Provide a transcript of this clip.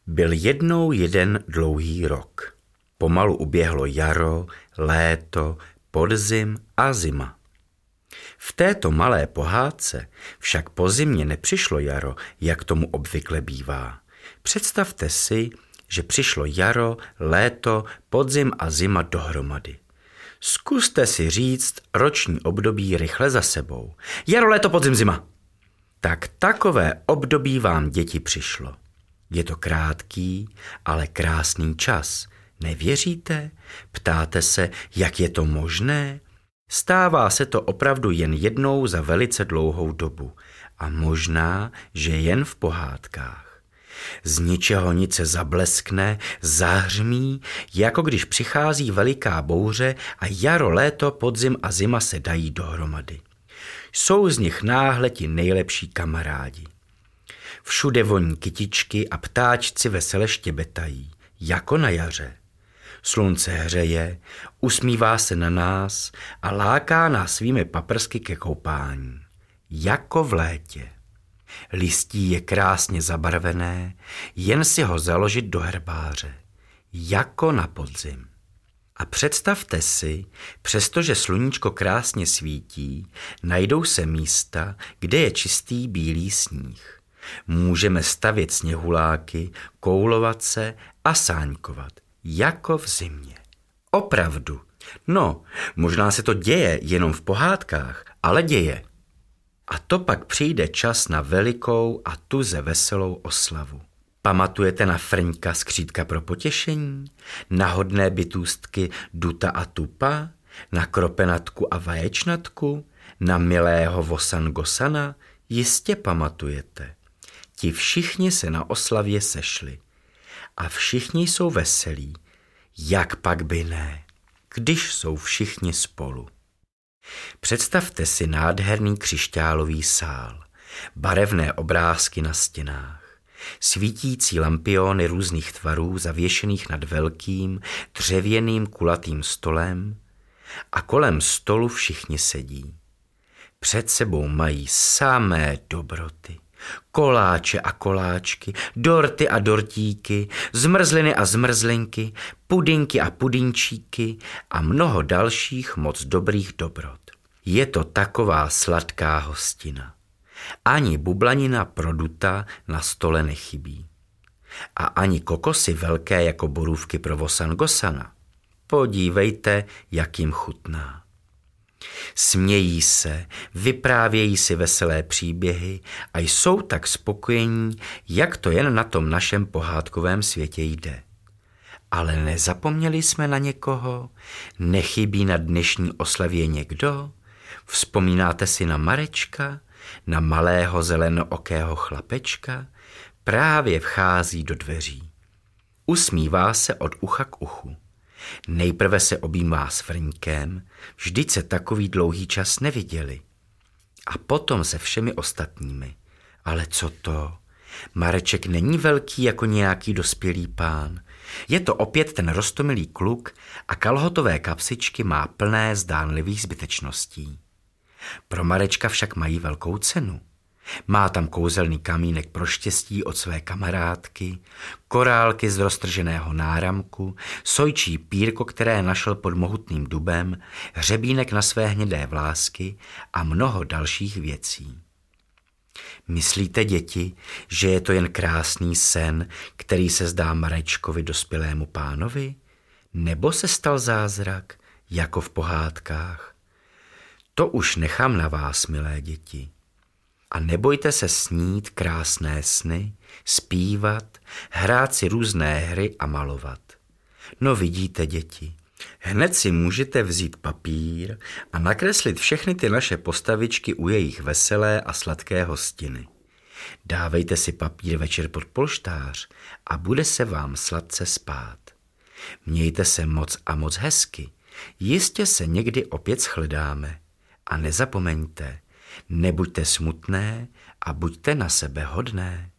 Byl jednou jeden dlouhý rok. Pomalu uběhlo jaro, léto, podzim a zima. V této malé pohádce však po zimě nepřišlo jaro, jak tomu obvykle bývá. Představte si, že přišlo jaro, léto, podzim a zima dohromady. Zkuste si říct roční období rychle za sebou. Jaro, léto, podzim, zima. Tak takové období vám, děti, přišlo. Je to krátký, ale krásný čas. Nevěříte? Ptáte se, jak je to možné? Stává se to opravdu jen jednou za velice dlouhou dobu a možná, že jen v pohádkách. Z ničeho nic se zableskne, zahřmí, jako když přichází veliká bouře a jaro, léto, podzim a zima se dají dohromady. Jsou z nich náhle ti nejlepší kamarádi. Všude voní kytičky a ptáčci vesele štěbetají, jako na jaře. Slunce hřeje, usmívá se na nás a láká nás svými paprsky ke koupání, jako v létě. Listí je krásně zabarvené, jen si ho založit do herbáře, jako na podzim. A představte si, přestože sluníčko krásně svítí, najdou se místa, kde je čistý bílý sníh. Můžeme stavět sněhuláky, koulovat se a sáňkovat, jako v zimě. Opravdu. No, možná se to děje jenom v pohádkách, ale děje. A to pak přijde čas na velikou a tuze veselou oslavu. Pamatujete na Frňka skřítka pro potěšení? Na hodné bytůstky Duta a Tupa? Na Kropenatku a Vaječnatku? Na milého Vosan Gosana? Jistě pamatujete. Ti všichni se na oslavě sešli. A všichni jsou veselí. Jak pak by ne, když jsou všichni spolu. Představte si nádherný křišťálový sál, barevné obrázky na stěnách, svítící lampiony různých tvarů zavěšených nad velkým, dřevěným kulatým stolem a kolem stolu všichni sedí. Před sebou mají samé dobroty. Koláče a koláčky, dorty a dortíky, zmrzliny a zmrzlinky, pudinky a pudinčíky a mnoho dalších moc dobrých dobrot. Je to taková sladká hostina. Ani bublanina pro Duta na stole nechybí. A ani kokosy velké jako borůvky pro Vosan Gosana. Podívejte, jak jim chutná. Smějí se, vyprávějí si veselé příběhy a jsou tak spokojení, jak to jen na tom našem pohádkovém světě jde. Ale nezapomněli jsme na někoho? Nechybí na dnešní oslavě někdo? Vzpomínáte si na Marečka? Na malého zelenookého chlapečka? Právě vchází do dveří. Usmívá se od ucha k uchu. Nejprve se objímá s Frňkem, vždyť se takový dlouhý čas neviděli. A potom se všemi ostatními. Ale co to? Mareček není velký jako nějaký dospělý pán. Je to opět ten roztomilý kluk a kalhotové kapsičky má plné zdánlivých zbytečností. Pro Marečka však mají velkou cenu. Má tam kouzelný kamínek pro štěstí od své kamarádky, korálky z roztrženého náramku, sojčí pírko, které našel pod mohutným dubem, hřebínek na své hnědé vlásky a mnoho dalších věcí. Myslíte, děti, že je to jen krásný sen, který se zdá Marečkovi dospělému pánovi? Nebo se stal zázrak, jako v pohádkách? To už nechám na vás, milé děti. A nebojte se snít krásné sny, zpívat, hrát si různé hry a malovat. No vidíte, děti, hned si můžete vzít papír a nakreslit všechny ty naše postavičky u jejich veselé a sladké hostiny. Dávejte si papír večer pod polštář a bude se vám sladce spát. Mějte se moc a moc hezky, jistě se někdy opět shledáme. A nezapomeňte, nebuďte smutné a buďte na sebe hodné.